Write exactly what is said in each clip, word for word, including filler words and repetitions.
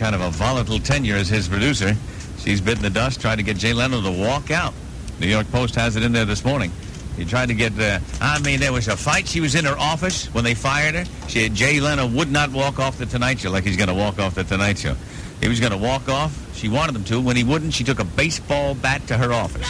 kind of a volatile tenure as his producer. She's bitten the dust, tried to get Jay Leno to walk out. New York Post has it in there this morning. He tried to get, uh, I mean, there was a fight. She was in her office when they fired her. She, Jay Leno would not walk off the Tonight Show like he's going to walk off the Tonight Show. He was going to walk off. She wanted him to. When he wouldn't, she took a baseball bat to her office.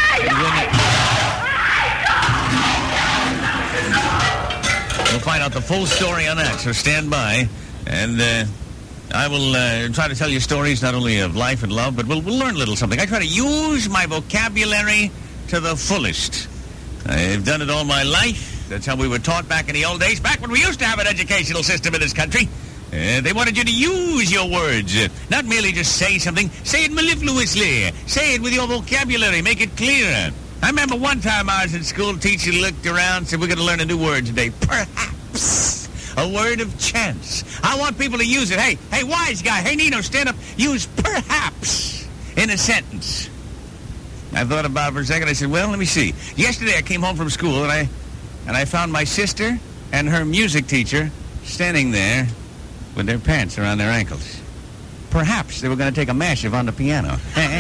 We'll find out the full story on that, so stand by. And uh, I will uh, try to tell you stories not only of life and love, but we'll, we'll learn a little something. I try to use my vocabulary to the fullest. I've done it all my life. That's how we were taught back in the old days, back when we used to have an educational system in this country. Uh, they wanted you to use your words, uh, not merely just say something. Say it mellifluously. Say it with your vocabulary. Make it clearer. I remember one time I was in school, teacher looked around, said, we're going to learn a new word today. Perhaps. A word of chance. I want people to use it. Hey, hey, wise guy. Hey, Nino, stand up. Use perhaps in a sentence. I thought about it for a second. I said, well, let me see. Yesterday I came home from school, and I and I found my sister and her music teacher standing there with their pants around their ankles. Perhaps they were going to take a massive on the piano.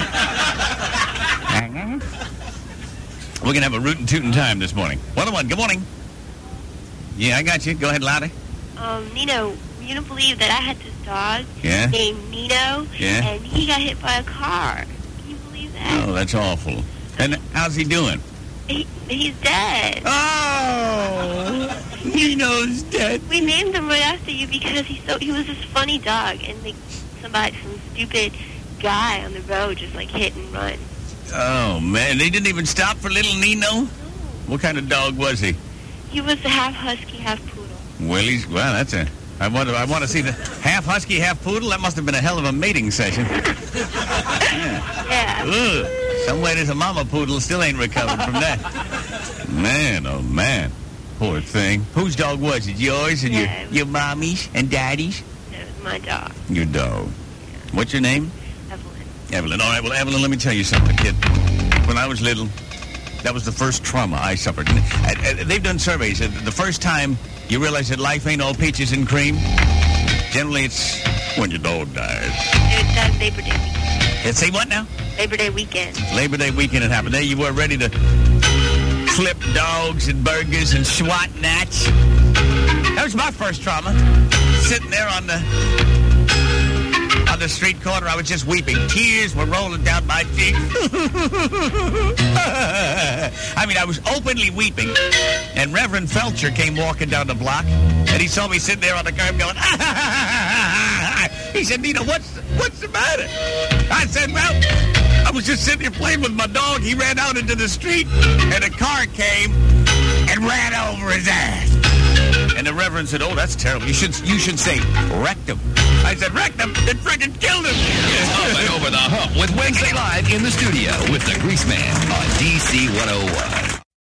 We're going to have a rootin' tootin' time this morning. one oh one, good morning. Yeah, I got you. Go ahead, louder. Um, Nino, you don't believe that I had this dog yeah? named Nino, yeah? and he got hit by a car. Oh, that's awful. And how's he doing? He, he's dead. Oh, Nino's dead. We named him right after you because he's so he was this funny dog, and like somebody, some stupid guy on the road just like hit and run. Oh man, they didn't even stop for little Nino. No. What kind of dog was he? He was a half husky, half poodle. Well, he's well. That's a. I want to. I want to see the half husky, half poodle. That must have been a hell of a mating session. Yeah. Yeah. Ugh. Somewhere there's a mama poodle still ain't recovered from that. Man, oh man, poor thing. Whose dog was it? Yours and yeah, your your mommy's and daddy's? No, it was my dog. Your dog. Yeah. What's your name? Evelyn. Evelyn. All right. Well, Evelyn, let me tell you something, kid. When I was little, that was the first trauma I suffered. And, uh, uh, they've done surveys. Uh, the first time you realize that life ain't all peaches and cream, generally it's when your dog dies. It, that's Labor Day weekend. Let's say what now? Labor Day weekend. Labor Day weekend it happened. There you were, ready to flip dogs and burgers and SWAT nats. That was my first trauma. Sitting there on the on the street corner, I was just weeping. Tears were rolling down my cheeks. I mean, I was openly weeping. And Reverend Felcher came walking down the block, and he saw me sitting there on the curb going, he said, Nino, what's, what's the matter? I said, well, I was just sitting here playing with my dog. He ran out into the street, and a car came and ran over his ass. And the Reverend said, oh, that's terrible. You should you should say, wrecked him. I said, wrecked him? It freaking killed him. It's Up and Over the Hump with Wednesday Live in the studio with the Greaseman on D C one oh one.